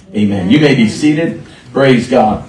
Amen. You may be seated. Praise God.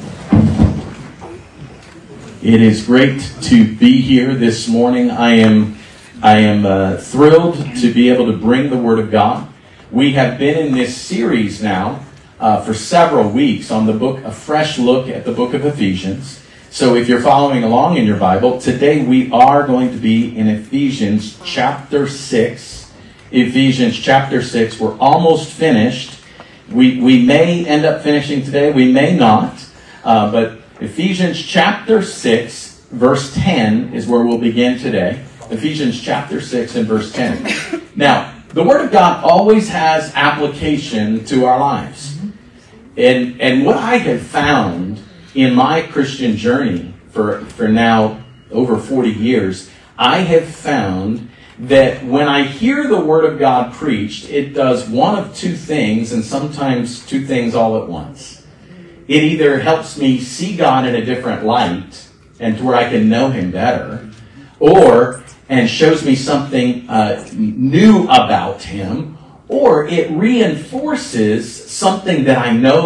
It is great to be here this morning. I am thrilled to be able to bring the Word of God. We have been in this series now for several weeks on the book, a fresh look at the book of Ephesians. So if you're following along in your Bible, today we are going to be in Ephesians chapter 6. Ephesians chapter 6. We're almost finished. We may end up finishing today. We may not. But Ephesians chapter 6, verse 10 is where we'll begin today. Ephesians chapter 6 and verse 10. Now, the Word of God always has application to our lives. And what I have found in my Christian journey for now over 40 years, I have found that when I hear the Word of God preached, it does one of two things, and sometimes two things all at once. It either helps me see God in a different light, and to where I can know Him better, and shows me something new about Him, or it reinforces something that I know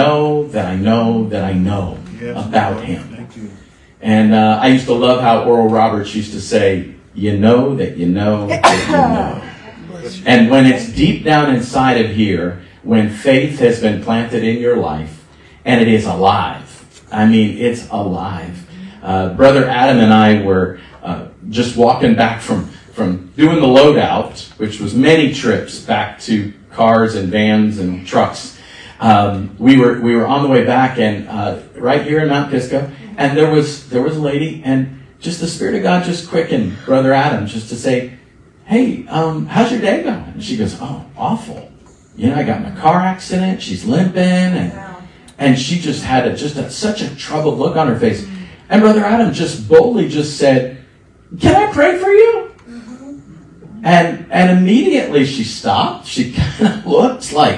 about Him. And I used to love how Oral Roberts used to say, you know that you know that you know. And when it's deep down inside of here, when faith has been planted in your life, and it is alive. I mean, it's alive. Brother Adam and I were just walking back from doing the loadout, which was many trips back to cars and vans and trucks. We were on the way back, and right here in Mount Pisco, and there was a lady, and just the Spirit of God just quickened Brother Adam just to say, hey, how's your day going? And she goes, oh, awful. You know, I got in a car accident. She's limping, and she just had such a troubled look on her face. And Brother Adam just boldly just said, can I pray for you? And immediately she stopped. She kind of looked like,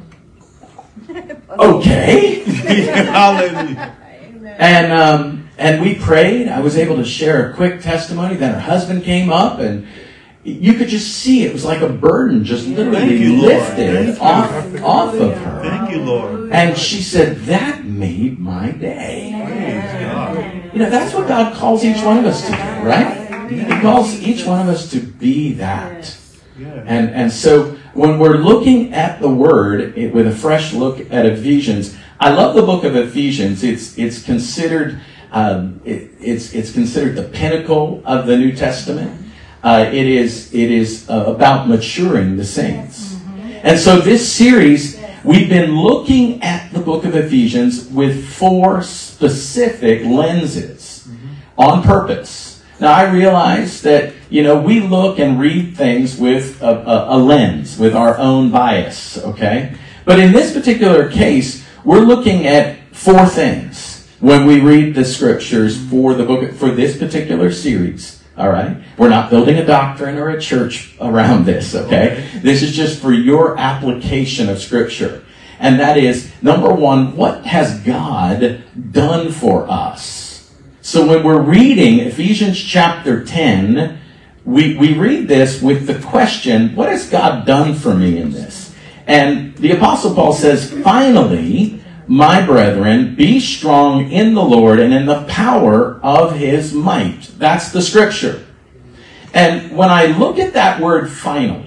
okay. Hallelujah. And we prayed. I was able to share a quick testimony. Then her husband came up, and you could just see it was like a burden just literally lifted off of her. Thank you, Lord. And she said, that made my day. You know, that's what God calls each one of us to do, right? He calls each one of us to be that. And so when we're looking at the Word with a fresh look at Ephesians, I love the book of Ephesians. It's considered it's considered the pinnacle of the New Testament. It is about maturing the saints. And so this series, we've been looking at the book of Ephesians with 4 specific lenses on purpose. Now, I realize that, we look and read things with a lens, with our own bias, okay? But in this particular case, we're looking at 4 things when we read the scriptures for this particular series. All right? We're not building a doctrine or a church around this, okay? This is just for your application of Scripture. And that is, number 1, what has God done for us? So when we're reading Ephesians chapter 10, we read this with the question, what has God done for me in this? And the Apostle Paul says, finally, my brethren, be strong in the Lord and in the power of His might. That's the scripture. And when I look at that word finally,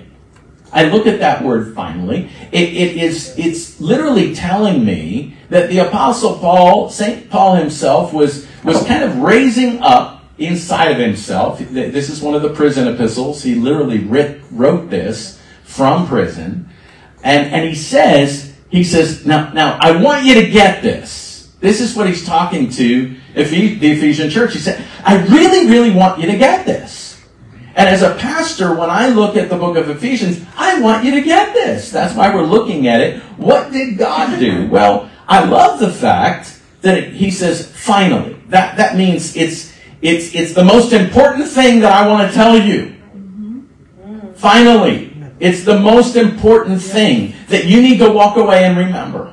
it's literally telling me that the Apostle Paul, St. Paul himself, was kind of raising up inside of himself. This is one of the prison epistles. He literally wrote this from prison. And he says, now I want you to get this. This is what he's talking to the Ephesian church. He said, I really, really want you to get this. And as a pastor, when I look at the book of Ephesians, I want you to get this. That's why we're looking at it. What did God do? Well, I love the fact that he says, finally. That means it's the most important thing that I want to tell you. Finally. It's the most important thing that you need to walk away and remember.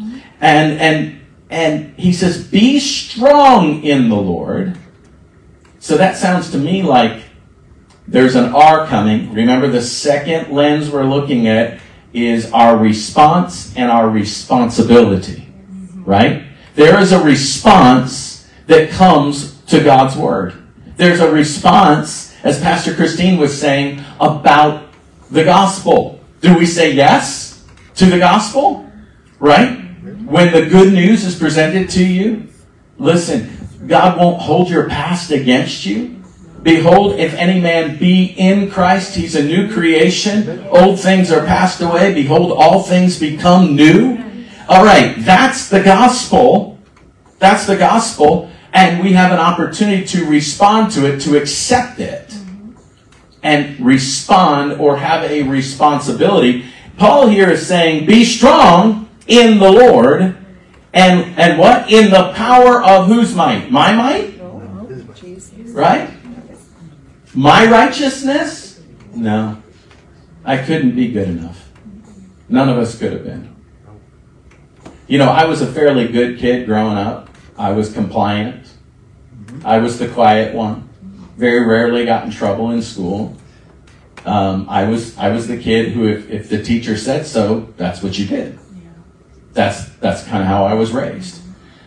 And he says, be strong in the Lord. So that sounds to me like there's an R coming. Remember, the second lens we're looking at is our response and our responsibility, right? There is a response that comes to God's Word. There's a response, as Pastor Christine was saying, about the gospel. Do we say yes to the gospel? Right? When the good news is presented to you, listen, God won't hold your past against you. Behold, if any man be in Christ, he's a new creation. Old things are passed away. Behold, all things become new. All right, that's the gospel. That's the gospel. And we have an opportunity to respond to it, to accept it, and respond or have a responsibility. Paul here is saying, be strong in the Lord. And what? In the power of whose might? My might? Right? My righteousness? No. I couldn't be good enough. None of us could have been. You know, I was a fairly good kid growing up. I was compliant. I was the quiet one. Very rarely got in trouble in school. I was the kid who, if the teacher said so, that's what you did. That's kind of how I was raised.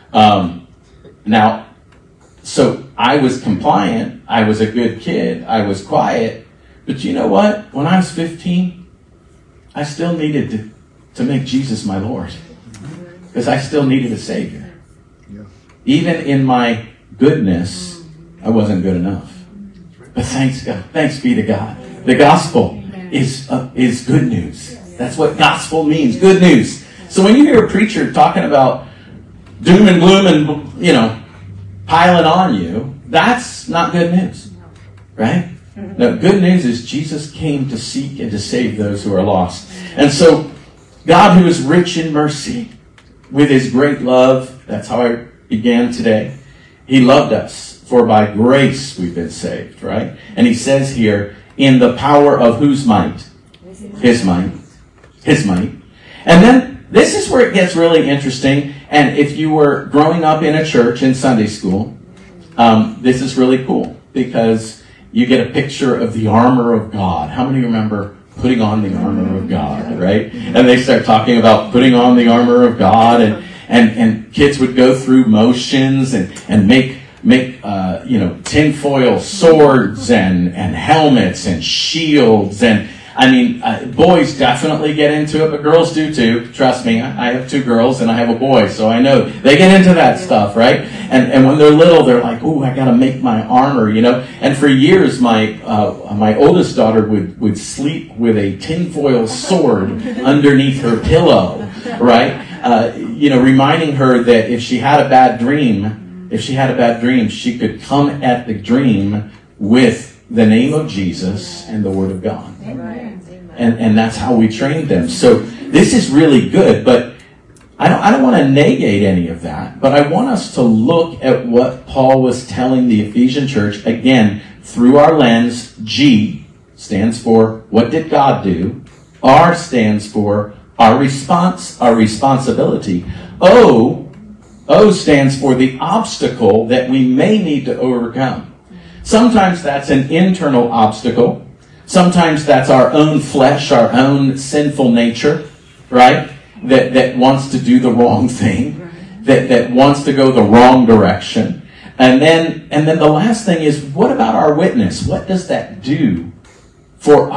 Now, so I was compliant. I was a good kid. I was quiet. But you know what? When I was 15, I still needed to make Jesus my Lord. Because I still needed a Savior. Even in my goodness, I wasn't good enough. But thanks God. Thanks be to God. The gospel is good news. That's what gospel means. Good news. So when you hear a preacher talking about doom and gloom and, you know, piling on you, that's not good news. Right? No, good news is Jesus came to seek and to save those who are lost. And so God, who is rich in mercy, with his great love, that's how I began today. He loved us, for by grace we've been saved, right? And he says here, in the power of whose might? His might. His might. And then this is where it gets really interesting. And if you were growing up in a church in Sunday school, this is really cool because you get a picture of the armor of God. How many remember putting on the armor of God, right? And they start talking about putting on the armor of God, and kids would go through motions and make tinfoil swords and helmets and shields. And I mean, boys definitely get into it, but girls do too. Trust me, I have 2 girls and I have a boy, so I know they get into that stuff, right? And when they're little, they're like, "Ooh, I got to make my armor," you know. And for years, my oldest daughter would sleep with a tinfoil sword underneath her pillow, right? Reminding her that if she had a bad dream, she could come at the dream with the name of Jesus and the Word of God. And that's how we trained them. So this is really good, but I don't want to negate any of that, but I want us to look at what Paul was telling the Ephesian church, again, through our lens. G stands for, what did God do? R stands for our response, our responsibility. O stands for the obstacle that we may need to overcome. Sometimes that's an internal obstacle. Sometimes that's our own flesh, our own sinful nature, right? That wants to do the wrong thing, that wants to go the wrong direction. And then the last thing is, what about our witness? What does that do for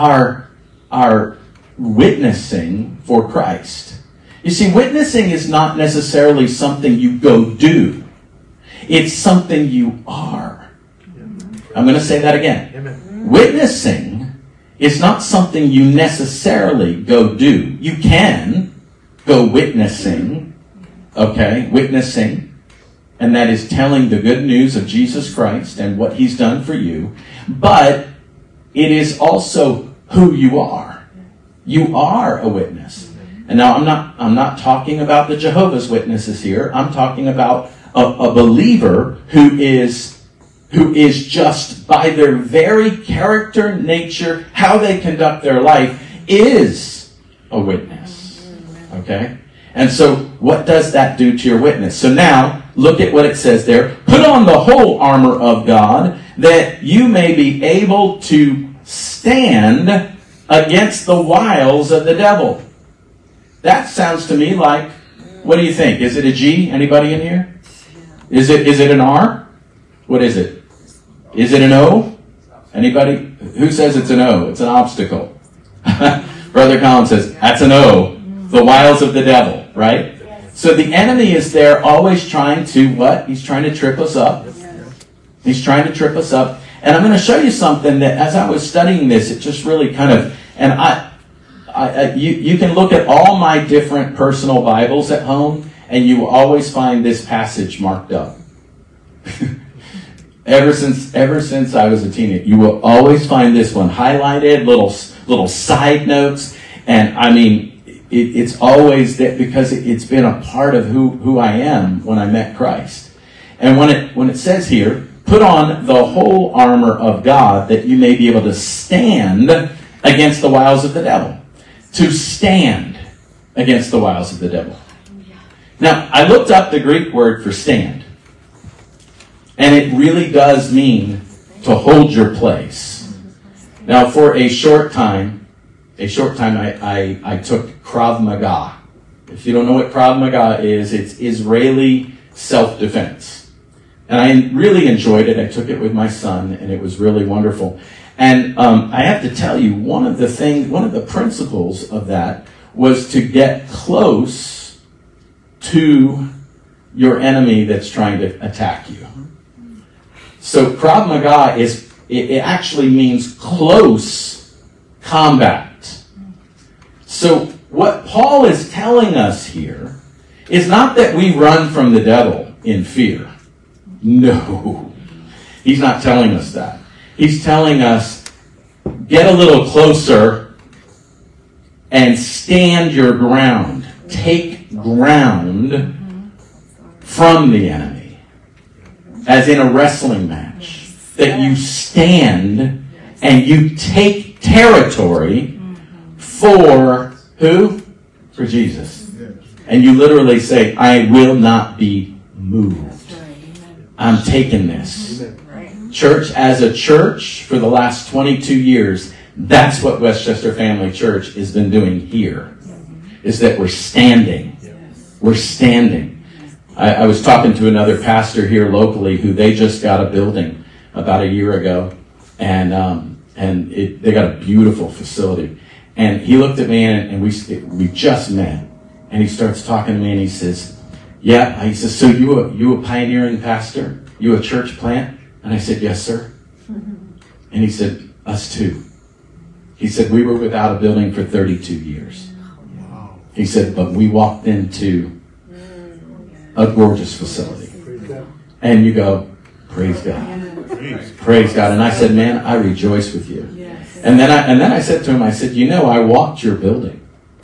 our witnessing for Christ? You see, witnessing is not necessarily something you go do. It's something you are. I'm going to say that again. Amen. Witnessing is not something you necessarily go do. You can go witnessing, okay? Witnessing, and that is telling the good news of Jesus Christ and what he's done for you. But it is also who you are. You are a witness. And now I'm not talking about the Jehovah's Witnesses here. I'm talking about a believer who is just by their very character, nature, how they conduct their life is a witness. Okay? And so what does that do to your witness? So now look at what it says there. Put on the whole armor of God that you may be able to stand against the wiles of the devil. That sounds to me like, what do you think? Is it a G? Anybody in here? Is it an R? What is it? Is it an O? Anybody? Who says it's an O? It's an obstacle. Brother Colin says, that's an O. The wiles of the devil, right? So the enemy is there always trying to what? He's trying to trip us up. He's trying to trip us up. And I'm going to show you something that as I was studying this, it just really kind of, and you can look at all my different personal Bibles at home, and you will always find this passage marked up. Ever since I was a teenager, you will always find this one highlighted, little side notes, and I mean, it's always that because it's been a part of who I am when I met Christ. And when it says here, put on the whole armor of God that you may be able to stand against the wiles of the devil. To stand against the wiles of the devil. Now, I looked up the Greek word for stand. And it really does mean to hold your place. Now, for a short time I took Krav Maga. If you don't know what Krav Maga is, it's Israeli self-defense. And I really enjoyed it. I took it with my son, and it was really wonderful. And I have to tell you, one of the principles of that was to get close to your enemy that's trying to attack you. So Krav Maga it actually means close combat. So what Paul is telling us here is not that we run from the devil in fear. No. He's not telling us that. He's telling us, get a little closer and stand your ground. Take ground from the enemy. As in a wrestling match. That you stand and you take territory for who? For Jesus. And you literally say, I will not be moved. I'm taking this. Church, as a church, for the last 22 years, that's what Westchester Family Church has been doing here. Is that we're standing. We're standing. I was talking to another pastor here locally who they just got a building about a year ago. And they got a beautiful facility. And he looked at me and we just met. And he starts talking to me and he says, yeah, he says, so you a pioneering pastor? You a church plant? And I said, yes, sir. And he said, us too. He said, we were without a building for 32 years. He said, but we walked into a gorgeous facility. And you go, praise God. Praise God. And I said, man, I rejoice with you. And then I said to him, I said, you know, I walked your building.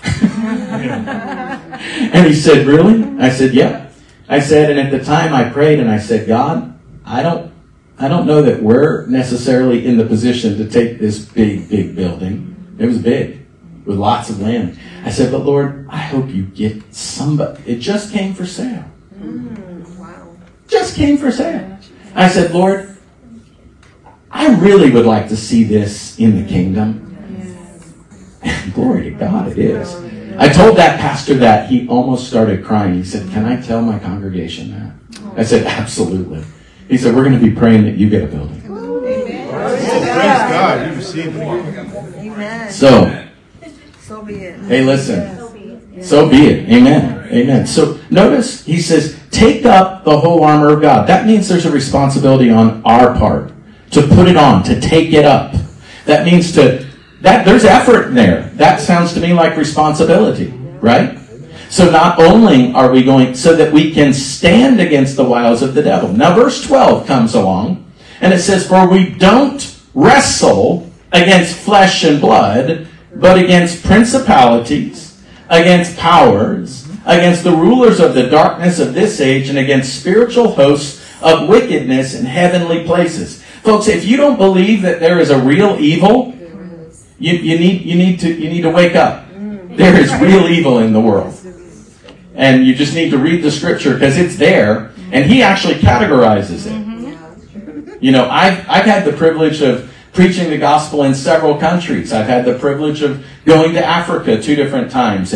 And he said, really? I said, yeah. I said, and at the time I prayed and I said, God, I don't know that we're necessarily in the position to take this big building. It was big, with lots of land. I said, but Lord, I hope you get somebody. It just came for sale. Wow. Just came for sale. I said, Lord, I really would like to see this in the kingdom. And glory to God, it is. I told that pastor that. He almost started crying. He said, can I tell my congregation that? I said, absolutely. He said, we're going to be praying that you get a building. Amen. Praise God. You receive it. Amen. So be it. Hey, listen. So be it. Amen. Amen. So notice he says, take up the whole armor of God. That means there's a responsibility on our part to put it on, to take it up. That means there's effort in there. That sounds to me like responsibility, right? So not only are we going, so that we can stand against the wiles of the devil. Now verse 12 comes along, and it says, for we don't wrestle against flesh and blood, but against principalities, against powers, against the rulers of the darkness of this age, and against spiritual hosts of wickedness in heavenly places. Folks, if you don't believe that there is a real evil, you need to wake up. There is real evil in the world. And you just need to read the scripture because it's there, and he actually categorizes it. You know, I've had the privilege of preaching the gospel in several countries. I've had the privilege of going to Africa 2 different times, and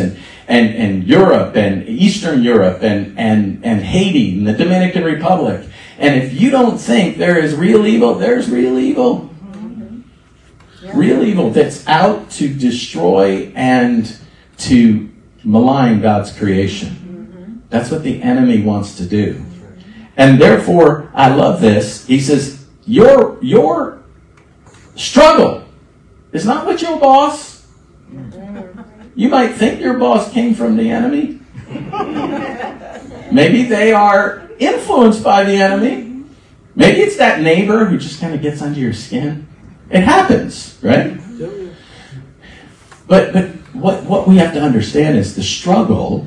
and Europe and Eastern Europe and Haiti and the Dominican Republic. And if you don't think there is real evil, there's real evil. Real evil that's out to destroy and to malign God's creation. That's what the enemy wants to do. And therefore, I love this. He says, your struggle is not with your boss. You might think your boss came from the enemy. Maybe they are influenced by the enemy. Maybe it's that neighbor who just kind of gets under your skin. It happens, right? But what we have to understand is the struggle's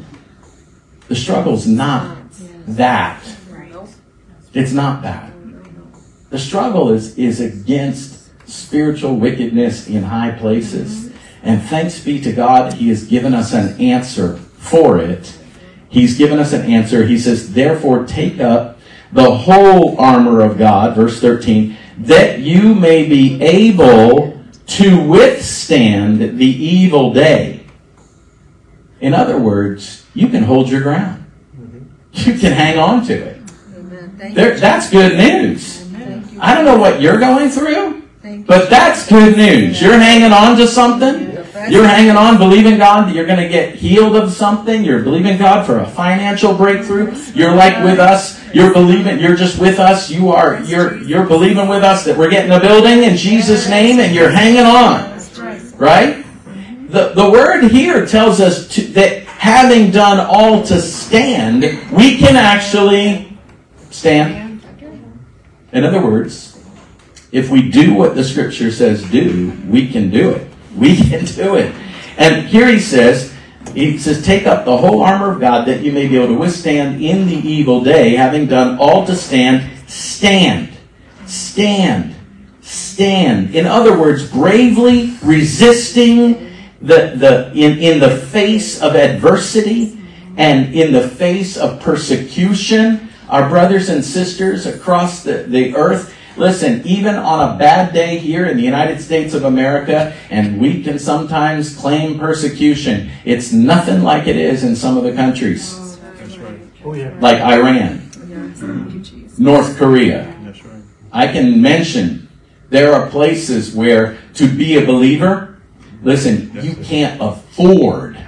not that. It's not that. The struggle is against spiritual wickedness in high places. And thanks be to God, He has given us an answer for it. He's given us an answer. He says, therefore take up the whole armor of God, verse 13, that you may be able to withstand the evil day. In other words, you can hold your ground. You can hang on to it. That's good news. I don't know what you're going through, but that's good news. You're hanging on to something. You're hanging on, believing God that you're going to get healed of something. You're believing God for a financial breakthrough. You're like with us. You're believing. You're just with us. You're believing with us that we're getting a building in Jesus' name, and you're hanging on. Right? The word here tells us that having done all to stand, we can actually stand. In other words, if we do what the Scripture says do, we can do it. We can do it. And here he says, take up the whole armor of God that you may be able to withstand in the evil day, having done all to stand. Stand. Stand. Stand. In other words, bravely resisting in the face of adversity and in the face of persecution. Our brothers and sisters across the earth, listen, even on a bad day here in the United States of America, and we can sometimes claim persecution, it's nothing like it is in some of the countries. That's right. Oh, yeah. Like Iran, North Korea. That's right. I can mention there are places where to be a believer, listen, you can't afford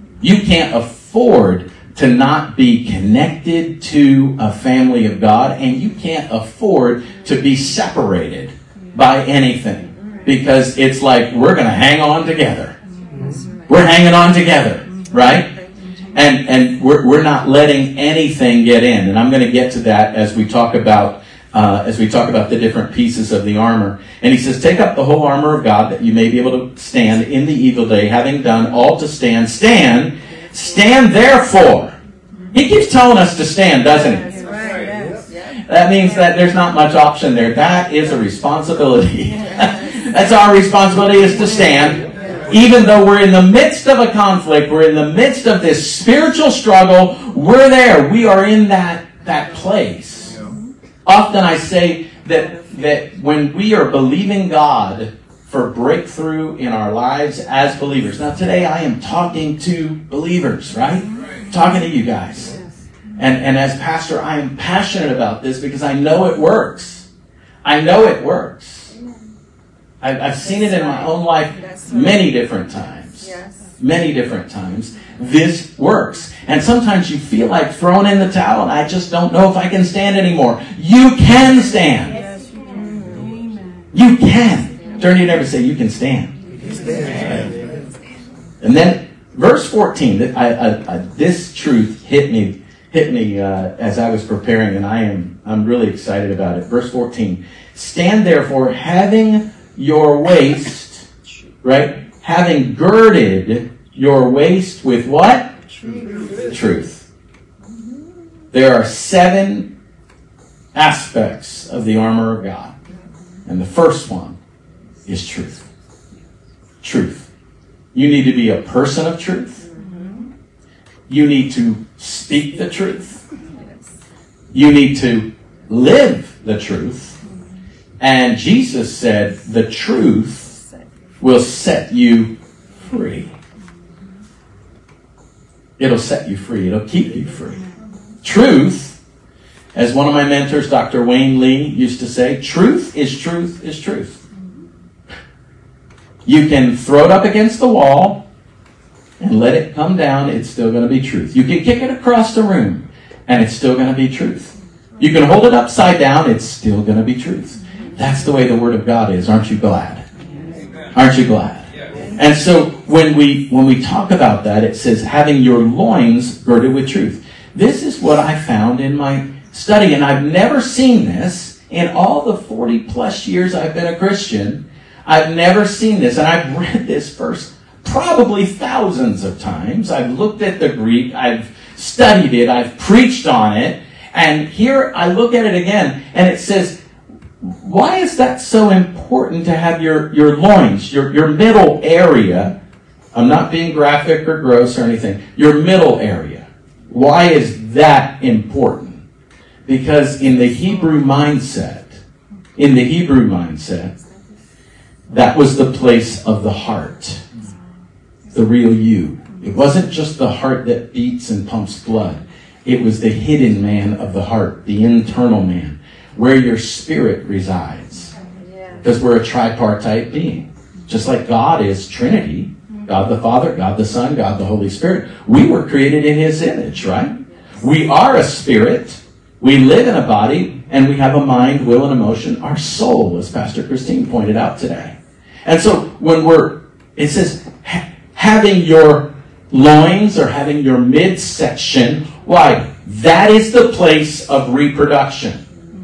to not be connected to a family of God, and you can't afford to be separated by anything, because it's like we're going to hang on together. We're hanging on together, right? And we're not letting anything get in. And I'm going to get to that as we talk about the different pieces of the armor. And he says, take up the whole armor of God that you may be able to stand in the evil day, having done all to stand. Stand therefore. He keeps telling us to stand, doesn't he? That's right. Yes. That means that there's not much option there. That is a responsibility. That's our responsibility, is to stand. Even though we're in the midst of a conflict, we're in the midst of this spiritual struggle, we're there. We are in that place. Often I say that when we are believing God for breakthrough in our lives as believers. Now today I am talking to believers, right? Talking to you guys. And as pastor, I am passionate about this because I know it works. I know it works. I've seen it in my own life many different times. Many different times. This works. And sometimes you feel like throwing in the towel and I just don't know if I can stand anymore. You can stand. You can. Turn to your neighbor and say, you can stand. And then verse 14, this truth hit me as I was preparing, and I'm really excited about it. Verse 14, stand therefore having your waist, right? Having girded your waist with what? Truth. There are 7 aspects of the armor of God. And the first one is truth. Truth. You need to be a person of truth. You need to speak the truth. You need to live the truth. And Jesus said, the truth will set you free. It'll set you free. It'll keep you free. Truth, as one of my mentors, Dr. Wayne Lee, used to say, truth is truth is truth. You can throw it up against the wall and let it come down. It's still going to be truth. You can kick it across the room and it's still going to be truth. You can hold it upside down. It's still going to be truth. That's the way the Word of God is. Aren't you glad? Aren't you glad? And so when we talk about that, it says, having your loins girded with truth. This is what I found in my study, and I've never seen this in all the 40 plus years I've been a Christian. I've never seen this, and I've read this verse probably thousands of times. I've looked at the Greek, I've studied it, I've preached on it, and here I look at it again, and it says, why is that so important to have your loins, your middle area? I'm not being graphic or gross or anything. Your middle area. Why is that important? Because in the Hebrew mindset, that was the place of the heart, the real you. It wasn't just the heart that beats and pumps blood. It was the hidden man of the heart, the internal man, where your spirit resides. Because we're a tripartite being. Just like God is Trinity, God the Father, God the Son, God the Holy Spirit. We were created in His image, right? We are a spirit, we live in a body, and we have a mind, will, and emotion, our soul, as Pastor Christine pointed out today. And so when it says, having your loins or having your midsection, why? That is the place of reproduction.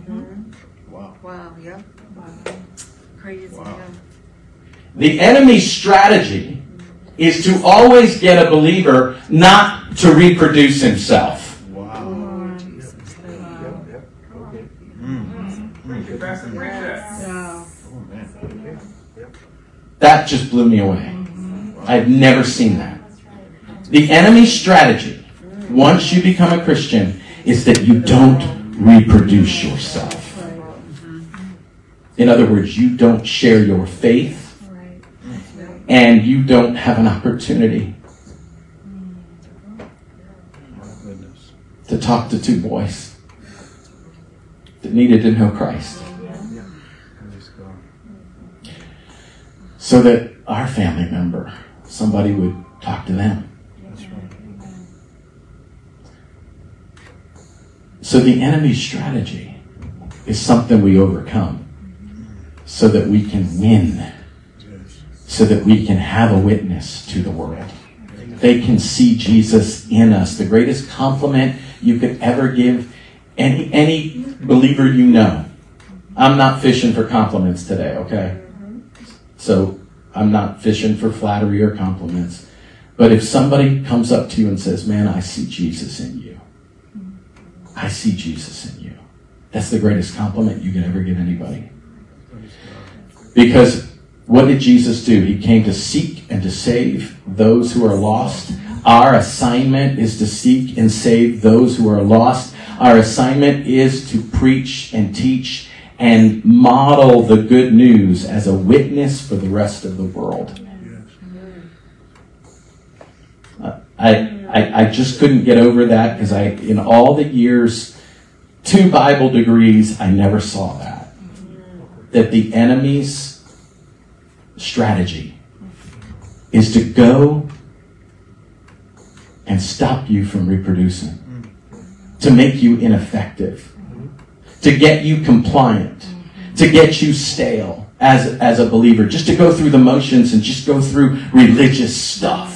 The enemy's strategy is to always get a believer not to reproduce himself. Wow. That just blew me away. I've never seen that. The enemy's strategy, once you become a Christian, is that you don't reproduce yourself. In other words, you don't share your faith, and you don't have an opportunity to talk to two boys that needed to know Christ. So that our family member, somebody would talk to them. So the enemy's strategy is something we overcome so that we can win, so that we can have a witness to the world. They can see Jesus in us. The greatest compliment you could ever give any believer you know. I'm not fishing for compliments today, okay? So I'm not fishing for flattery or compliments. But if somebody comes up to you and says, man, I see Jesus in you. I see Jesus in you. That's the greatest compliment you can ever give anybody. Because what did Jesus do? He came to seek and to save those who are lost. Our assignment is to seek and save those who are lost. Our assignment is to preach and teach and model the good news as a witness for the rest of the world. I just couldn't get over that because in all the years, 2 Bible degrees, I never saw that. That the enemy's strategy is to go and stop you from reproducing, to make you ineffective, to get you compliant, to get you stale as a believer, just to go through the motions and just go through religious stuff.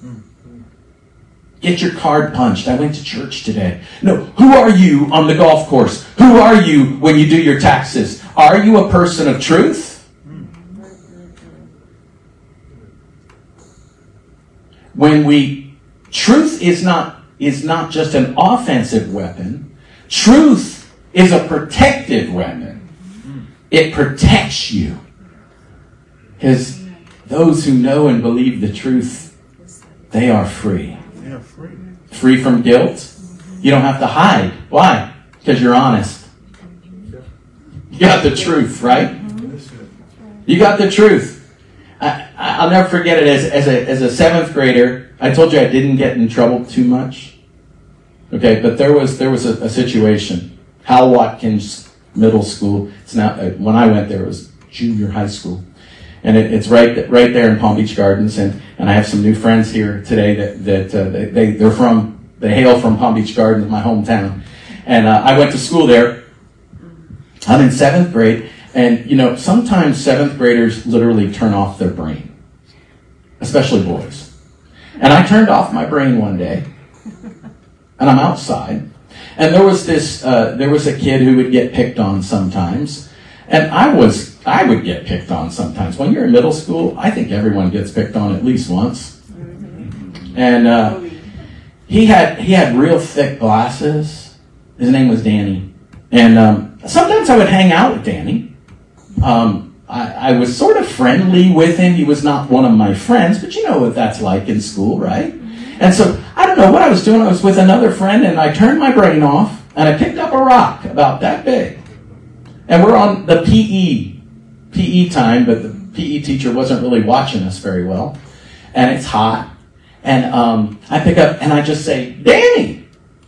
Get your card punched. I went to church today. No, who are you on the golf course? Who are you when you do your taxes? Are you a person of truth? Truth is not just an offensive weapon. Truth is a protective weapon. It protects you. Because those who know and believe the truth, they are free. Free from guilt. You don't have to hide. Why? Because you're honest. You got the truth, right? You got the truth. I'll never forget it as a 7th grader. I told you I didn't get in trouble too much. Okay, but there was a situation. Hal Watkins Middle School. It's now when I went there, it was junior high school, and it's right there in Palm Beach Gardens. And I have some new friends here today they hail from Palm Beach Gardens, my hometown. And I went to school there. I'm in 7th grade, and sometimes 7th graders literally turn off their brain, especially boys. And I turned off my brain one day, and I'm outside, and there was a kid who would get picked on sometimes, and I would get picked on sometimes. When you're in middle school, I think everyone gets picked on at least once. And he had real thick glasses. His name was Danny, and sometimes I would hang out with Danny. I was sort of friendly with him. He was not one of my friends, but you know what that's like in school, right? And so, I don't know what I was doing. I was with another friend, and I turned my brain off, and I picked up a rock about that big. And we're on the PE time, but the PE teacher wasn't really watching us very well. And it's hot. And I pick up, and I just say, Danny!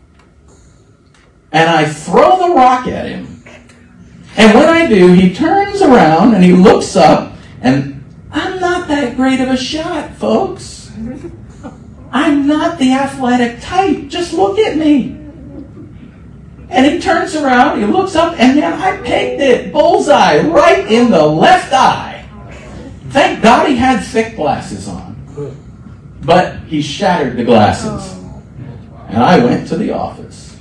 And I throw the rock at him. And when I do, he turns around and he looks up, and I'm not that great of a shot, folks. I'm not the athletic type. Just look at me. And he turns around, he looks up, and man, I pegged it bullseye right in the left eye. Thank God he had thick glasses on. But he shattered the glasses. And I went to the office.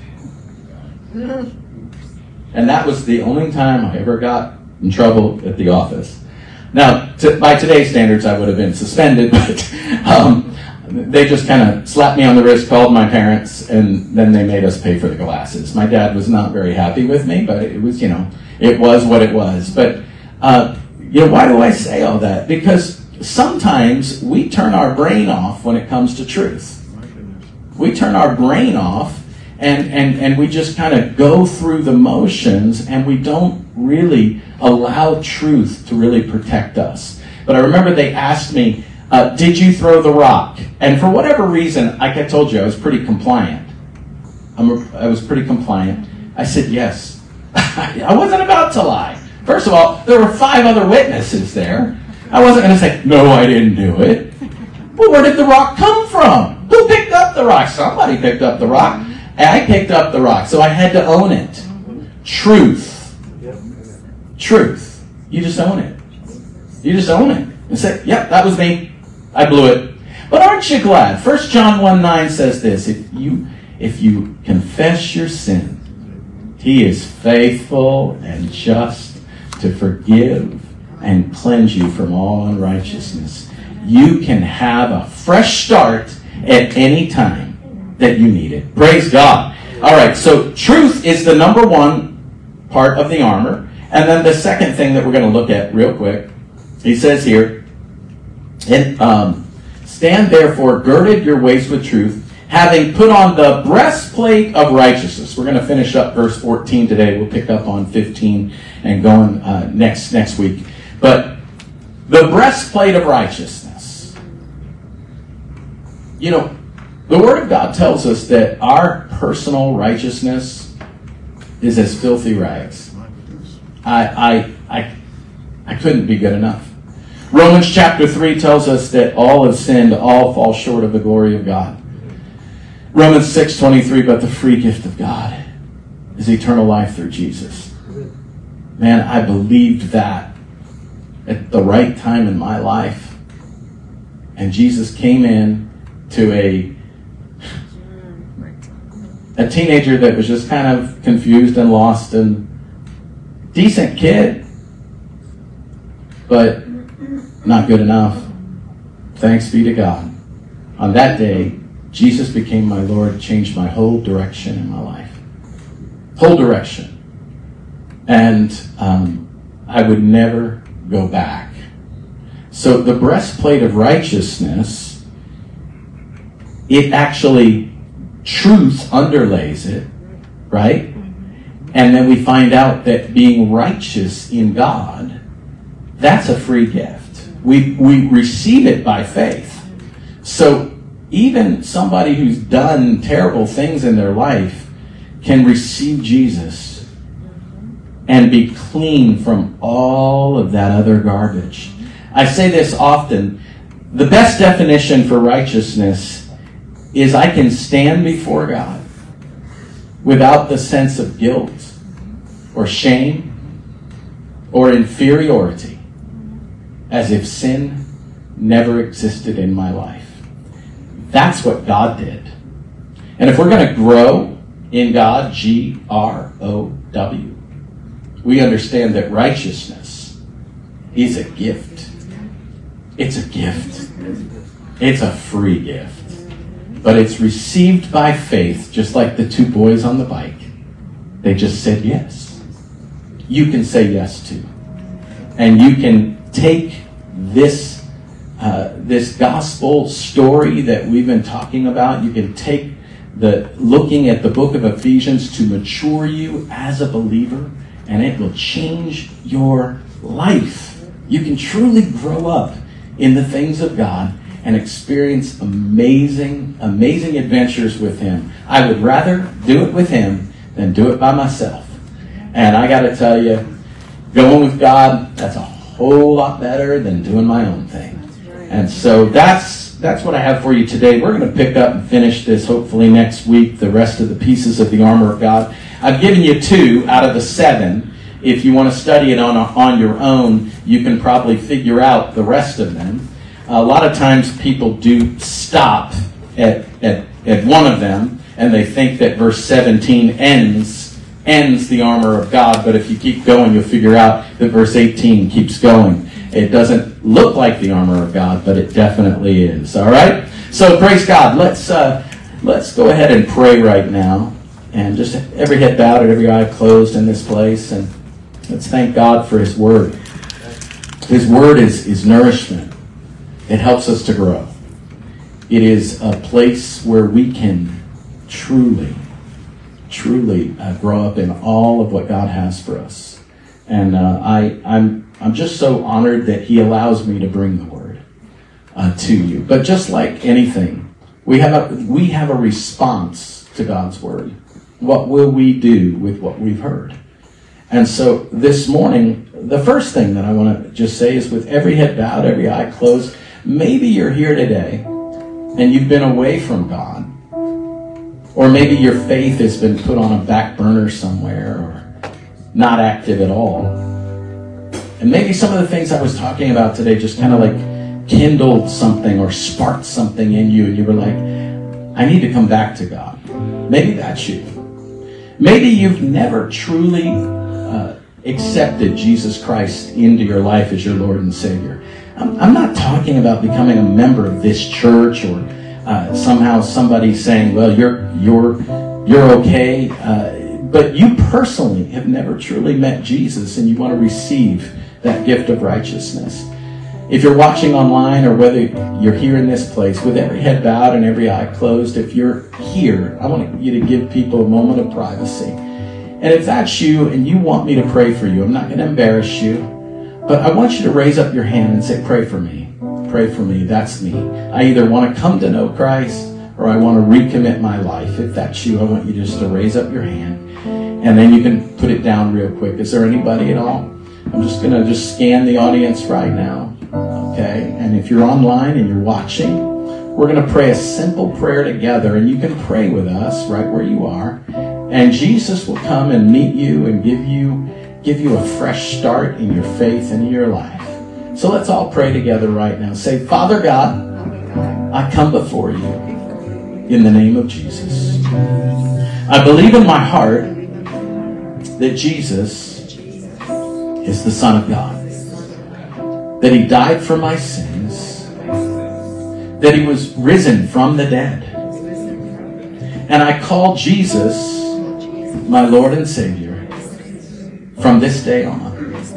And that was the only time I ever got in trouble at the office. Now, by today's standards, I would have been suspended, but they just kind of slapped me on the wrist, called my parents, and then they made us pay for the glasses. My dad was not very happy with me, but it was, it was what it was. But, why do I say all that? Because sometimes we turn our brain off when it comes to truth. We turn our brain off, and we just kind of go through the motions, and we don't really allow truth to really protect us. But I remember they asked me, did you throw the rock? And for whatever reason, like I told you, I was pretty compliant. I was pretty compliant. I said yes. I wasn't about to lie. First of all, there were 5 other witnesses there. I wasn't going to say, no, I didn't do it. Well, where did the rock come from? Who picked up the rock? Somebody picked up the rock. I picked up the rock, so I had to own it. Truth. Truth. You just own it. You just own it. And say, yep, that was me. I blew it. But aren't you glad? 1 John 1:9 says this, if you confess your sin, he is faithful and just to forgive and cleanse you from all unrighteousness. You can have a fresh start at any time that you need it. Praise God. All right, so truth is the number one part of the armor. And then the second thing that we're going to look at real quick, he says here, stand therefore girded your waist with truth, having put on the breastplate of righteousness. We're going to finish up verse 14 today. We'll pick up on 15 and going next week. But the breastplate of righteousness. The Word of God tells us that our personal righteousness is as filthy rags. I couldn't be good enough. Romans chapter 3 tells us that all have sinned, all fall short of the glory of God. Romans 6:23, but the free gift of God is eternal life through Jesus. Man, I believed that at the right time in my life. And Jesus came in to a teenager that was just kind of confused and lost and decent kid, but not good enough. Thanks be to God. On that day, Jesus became my Lord, changed my whole direction in my life. Whole direction. And I would never go back. So the breastplate of righteousness, it actually, truth underlays it, right? And then we find out that being righteous in God, that's a free gift. We receive it by faith. So even somebody who's done terrible things in their life can receive Jesus and be clean from all of that other garbage. I say this often. The best definition for righteousness is I can stand before God without the sense of guilt or shame or inferiority, as if sin never existed in my life. That's what God did. And if we're going to grow in God, G-R-O-W, we understand that righteousness is a gift. It's a gift. It's a free gift. But it's received by faith, just like the two boys on the bike. They just said yes. You can say yes too. And you can take this gospel story that we've been talking about. You can take looking at the book of Ephesians to mature you as a believer, and it will change your life. You can truly grow up in the things of God and experience amazing, amazing adventures with Him. I would rather do it with Him than do it by myself. And I got to tell you, going with God, that's a whole lot better than doing my own thing. And so that's what I have for you today. We're going to pick up and finish this hopefully next week, the rest of the pieces of the armor of God. I've given you 2 out of the 7. If you want to study it on your own, you can probably figure out the rest of them. A lot of times people do stop at one of them, and they think that verse 17 ends the armor of God. But if you keep going, you'll figure out that verse 18 keeps going. It doesn't look like the armor of God, but it definitely is. All right? So praise God. Let's go ahead and pray right now. And just every head bowed and every eye closed in this place. And let's thank God for His Word. His Word is nourishment. It helps us to grow. It is a place where we can truly grow up in all of what God has for us. And I'm just so honored that He allows me to bring the Word to you. But just like anything, we have a response to God's Word. What will we do with what we've heard? And so this morning, the first thing that I want to just say is, with every head bowed, every eye closed, maybe you're here today and you've been away from God. Or maybe your faith has been put on a back burner somewhere, or not active at all. And maybe some of the things I was talking about today just kind of like kindled something or sparked something in you, and you were like, I need to come back to God. Maybe that's you. Maybe you've never truly accepted Jesus Christ into your life as your Lord and Savior. I'm not talking about becoming a member of this church, or somehow somebody saying, well, you're okay. But you personally have never truly met Jesus, and you want to receive that gift of righteousness. If you're watching online, or whether you're here in this place, with every head bowed and every eye closed, if you're here, I want you to give people a moment of privacy. And if that's you and you want me to pray for you, I'm not going to embarrass you, but I want you to raise up your hand and say, pray for me. Pray for me. That's me. I either want to come to know Christ, or I want to recommit my life. If that's you, I want you just to raise up your hand. And then you can put it down real quick. Is there anybody at all? I'm just going to scan the audience right now. Okay? And if you're online and you're watching, we're going to pray a simple prayer together. And you can pray with us right where you are. And Jesus will come and meet you and give you a fresh start in your faith and in your life. So let's all pray together right now. Say, Father God, I come before you in the name of Jesus. I believe in my heart that Jesus is the Son of God, that He died for my sins, that He was risen from the dead. And I call Jesus my Lord and Savior from this day on.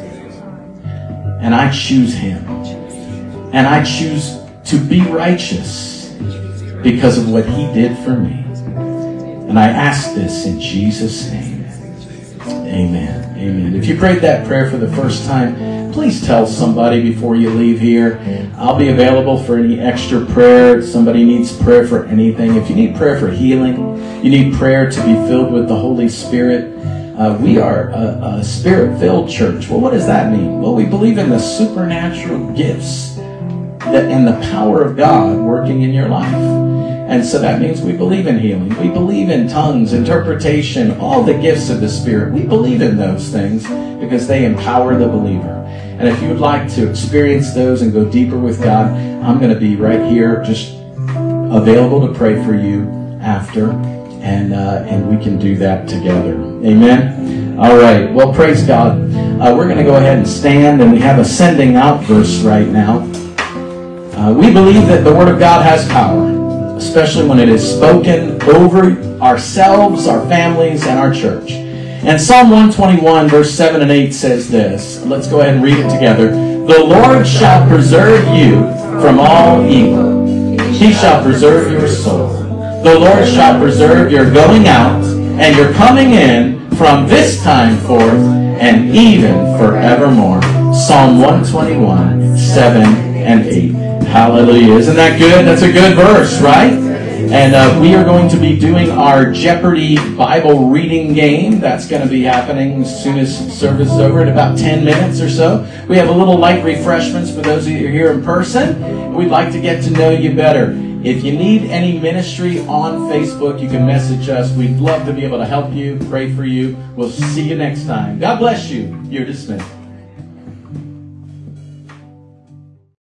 And I choose Him. And I choose to be righteous because of what He did for me. And I ask this in Jesus' name. Amen. Amen. If you prayed that prayer for the first time, please tell somebody before you leave here. I'll be available for any extra prayer. If somebody needs prayer for anything. If you need prayer for healing, you need prayer to be filled with the Holy Spirit. We are a Spirit-filled church. Well, what does that mean? Well, we believe in the supernatural gifts and the power of God working in your life. And so that means we believe in healing. We believe in tongues, interpretation, all the gifts of the Spirit. We believe in those things because they empower the believer. And if you would like to experience those and go deeper with God, I'm going to be right here just available to pray for you after. And we can do that together. Amen? All right. Well, praise God. We're going to go ahead and stand, and we have a sending out verse right now. We believe that the Word of God has power, especially when it is spoken over ourselves, our families, and our church. And Psalm 121, verse 7 and 8 says this. Let's go ahead and read it together. The Lord shall preserve you from all evil. He shall preserve your soul. The Lord shall preserve your going out and your coming in from this time forth and even forevermore. Psalm 121, 7 and 8. Hallelujah. Isn't that good? That's a good verse, right? And we are going to be doing our Jeopardy Bible reading game. That's going to be happening as soon as service is over in about 10 minutes or so. We have a little light refreshments for those of you who are here in person. We'd like to get to know you better. If you need any ministry on Facebook, you can message us. We'd love to be able to help you, pray for you. We'll see you next time. God bless you. You're dismissed.